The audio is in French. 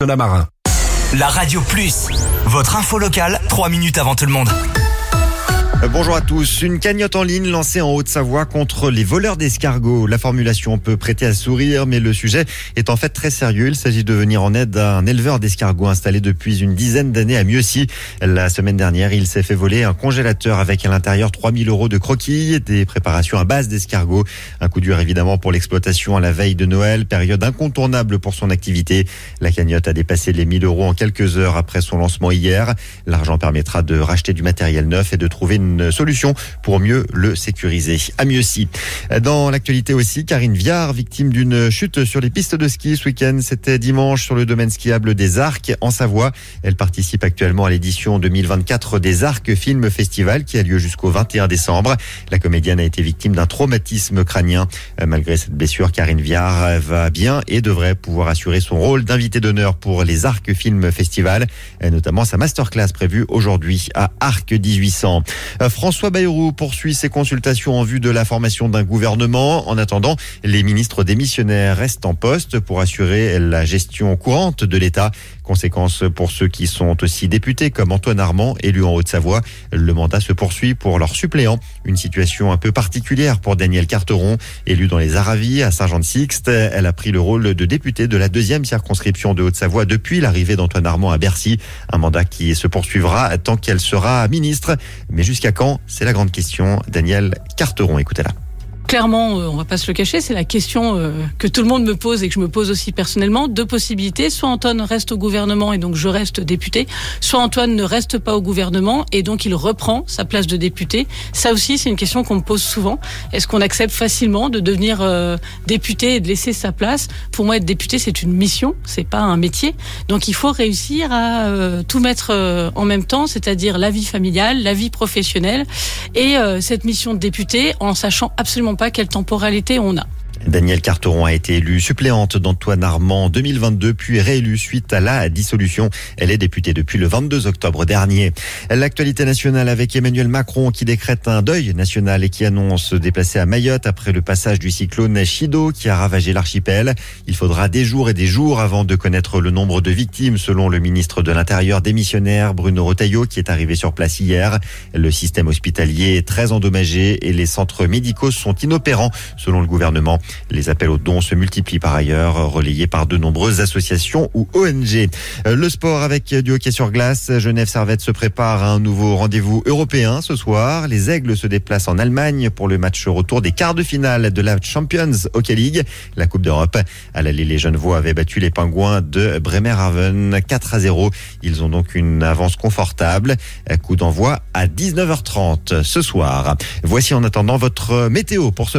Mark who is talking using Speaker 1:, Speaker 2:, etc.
Speaker 1: Marin.
Speaker 2: La Radio Plus, votre info locale, 3 minutes avant tout le monde.
Speaker 3: Bonjour à tous. Une cagnotte en ligne lancée en Haute-Savoie contre les voleurs d'escargots. La formulation peut prêter à sourire, mais le sujet est en fait très sérieux. Il s'agit de venir en aide à un éleveur d'escargots installé depuis une dizaine d'années à Mieuxy. La semaine dernière, il s'est fait voler un congélateur avec à l'intérieur 3 000 € de croquilles, des préparations à base d'escargots. Un coup dur évidemment pour l'exploitation à la veille de Noël, période incontournable pour son activité. La cagnotte a dépassé les 1 000 € en quelques heures après son lancement hier. L'argent permettra de racheter du matériel neuf et de trouver une solution pour mieux le sécuriser. À Mieuxy. Dans l'actualité aussi, Karine Viard, victime d'une chute sur les pistes de ski ce week-end. C'était dimanche sur le domaine skiable des Arcs en Savoie. Elle participe actuellement à l'édition 2024 des Arcs Film Festival qui a lieu jusqu'au 21 décembre. La comédienne a été victime d'un traumatisme crânien. Malgré cette blessure, Karine Viard va bien et devrait pouvoir assurer son rôle d'invité d'honneur pour les Arcs Film Festival, notamment sa masterclass prévue aujourd'hui à Arc 1800. François Bayrou poursuit ses consultations en vue de la formation d'un gouvernement. En attendant, les ministres démissionnaires restent en poste pour assurer la gestion courante de l'État. Conséquence pour ceux qui sont aussi députés comme Antoine Armand, élu en Haute-Savoie. Le mandat se poursuit pour leurs suppléants. Une situation un peu particulière pour Danielle Carteron, élue dans les Aravis à Saint-Jean-de-Sixte. Elle a pris le rôle de députée de la 2e circonscription de Haute-Savoie depuis l'arrivée d'Antoine Armand à Bercy. Un mandat qui se poursuivra tant qu'elle sera ministre. Mais jusqu'à quand? C'est la grande question. Danielle Carteron, écoutez-la.
Speaker 4: Clairement, on va pas se le cacher, c'est la question que tout le monde me pose et que je me pose aussi personnellement. 2 possibilités, soit Antoine reste au gouvernement et donc je reste député, soit Antoine ne reste pas au gouvernement et donc il reprend sa place de député. Ça aussi, c'est une question qu'on me pose souvent. Est-ce qu'on accepte facilement de devenir député et de laisser sa place? Pour moi, être député, c'est une mission, c'est pas un métier. Donc il faut réussir à tout mettre en même temps, c'est-à-dire la vie familiale, la vie professionnelle et cette mission de député en sachant absolument pas quelle temporalité on a.
Speaker 3: Danielle Carteron a été élue suppléante d'Antoine Armand en 2022, puis réélue suite à la dissolution. Elle est députée depuis le 22 octobre dernier. L'actualité nationale avec Emmanuel Macron qui décrète un deuil national et qui annonce se déplacer à Mayotte après le passage du cyclone Chido qui a ravagé l'archipel. Il faudra des jours et des jours avant de connaître le nombre de victimes, selon le ministre de l'Intérieur démissionnaire Bruno Retailleau qui est arrivé sur place hier. Le système hospitalier est très endommagé et les centres médicaux sont inopérants, selon le gouvernement. Les appels aux dons se multiplient par ailleurs, relayés par de nombreuses associations ou ONG. Le sport avec du hockey sur glace. Genève Servette se prépare à un nouveau rendez-vous européen ce soir. Les Aigles se déplacent en Allemagne pour le match retour des quarts de finale de la Champions Hockey League, la Coupe d'Europe. À l'aller, les Genevois avaient battu les Pingouins de Bremerhaven 4-0. Ils ont donc une avance confortable. Coup d'envoi à 19h30 ce soir. Voici en attendant votre météo pour ce